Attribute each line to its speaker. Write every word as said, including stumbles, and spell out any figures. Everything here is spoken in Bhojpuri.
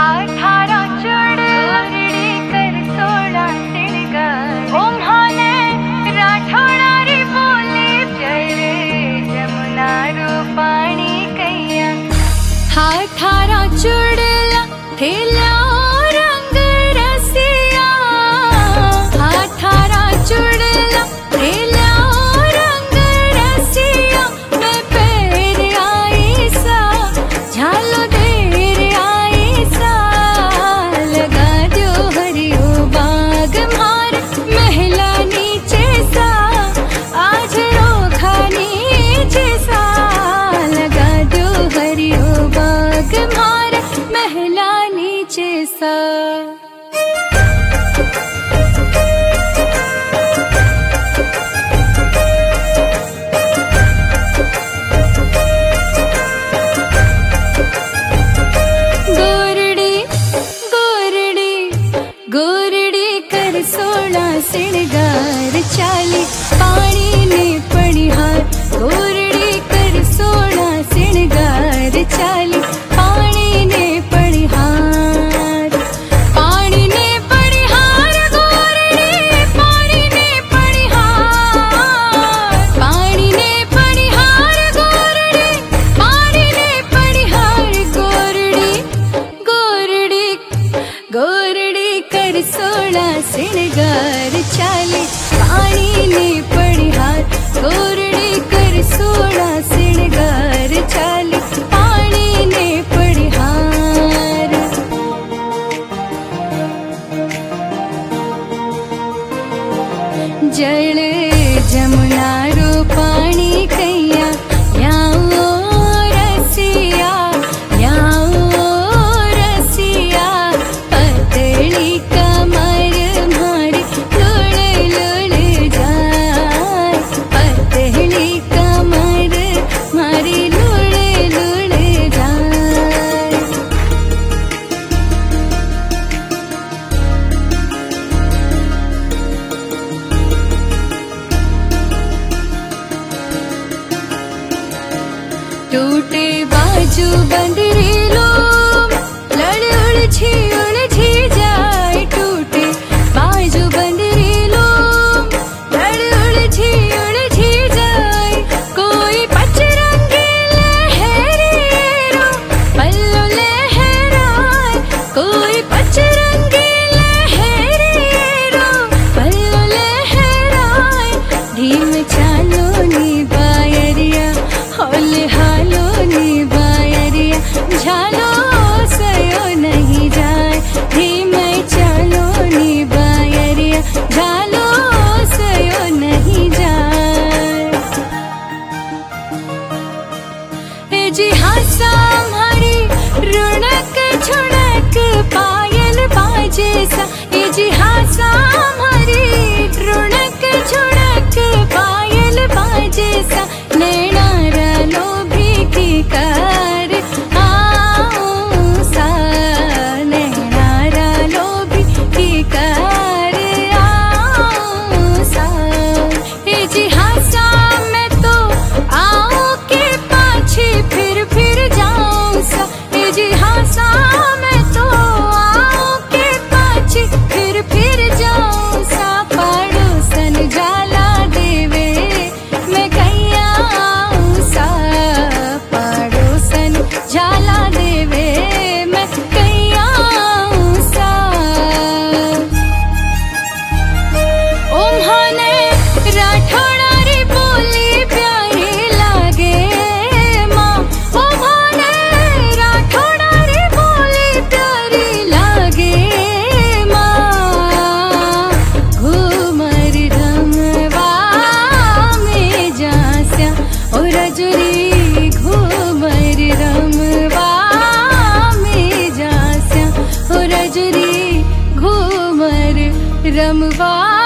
Speaker 1: चुड़ला ठेला रंग रसिया, हाथारा चुड़ला ठेला रंग रसिया, मैं पैर आई सा झालो देर आई सा, लगा दो हरियो बाग मार महला नीचे सा, आज रोखा नीचे सा, लगा दो हरियो बाग मार महला नीचे सा। गोरड़ी गोरड़ी गोरड़ी कर सोला सिणगार चाली पानी ने पड़िहार, गोरड़ी कर सोला सिणगार चाली पानी ने पड़िहार, पानी ने पड़िहार गोरड़ी पानी ने पड़िहार, पानी ने पड़िहार गोरड़ी पानी ने पड़िहार, गोरड़ी गोरड़ी गोरड़ी कर सोला सिणगार चाली पानी ने पड़िहार, गोरड़ी कर सोला सिणगार चाली पानी ने पड़िहार। जल जमुना रो पानी कैया याओ रसिया, याओ रसिया, पतली कमर मारी लुढ़ लुढ़ जाए, पतली कमर मारी लुढ़ लुढ़ जाए। टूटे बाजू बंदरी लो लड़ उलझी उलझी जाए, टूटे बाजू बंदरी लो लड़ उलझी उलझी जाए, कोई पचरंगी लहरेरो पल्लो लहराए, कोई पचरंगी लहरेरो पल्लो लहराए, धीम चालो नी बायरिया होले हालो नी बायरिया, झालो सयो नहीं जाए, धीम चालो नी बायरिया, झालो सयो नहीं जाए। ए जी हासा हमारी रुणक झुणक पायल बाजे सा, ए जी हासा हमारी रुणक झुणक पायल बाजे सा, नैना रालो भी की कर आओ सा, नैना रालो भी की कर आओ सा, ए जी हासा मैं तो आओ के पाछे फिर फिर जाऊं सा, ए जी हासा मैं तो आओ के पाछे फिर फिर जाऊं सा, पड़ोसन जाला देवे मैं कैया आऊं सा, पड़ोसन जाला देवे मैं कैया आऊं सा। उम्हाने राठौड़ा री बोली प्यारी लागे माँ, उम्हाने राठौड़ा री बोली प्यारी लागे माँ, घूमर रमवा में जास्या ओ रजुरी, घूमर रमवा में जास्या ओ रजुरी, घूमर रमवा